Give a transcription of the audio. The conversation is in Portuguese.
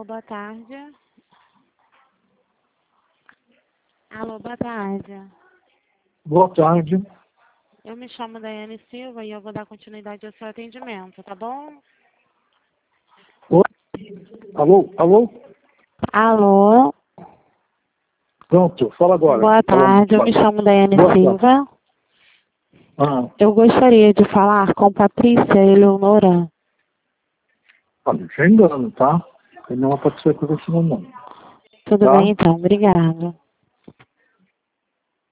Alô, boa tarde. Alô, boa tarde. Boa tarde. Eu me chamo Daiane Silva e eu vou dar continuidade ao seu atendimento, tá bom? Oi? Alô? Alô? Alô, Pronto, fala agora. boa tarde. Eu me chamo Daiane Silva. Eu gostaria de falar com Patrícia Eleonora. Me engano, tá? Eu não apareceu com esse nome, não. Tudo Tá? bem, então. Obrigada.